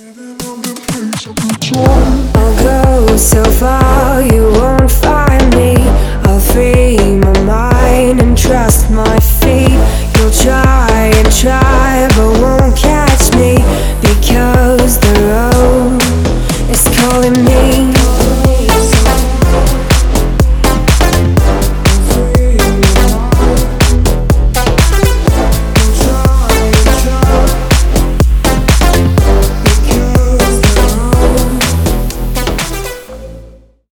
I'll go so far, you won't find me. I'll free my mind and trust my feet. You'll try and try, but won't catch me, because the road is calling me.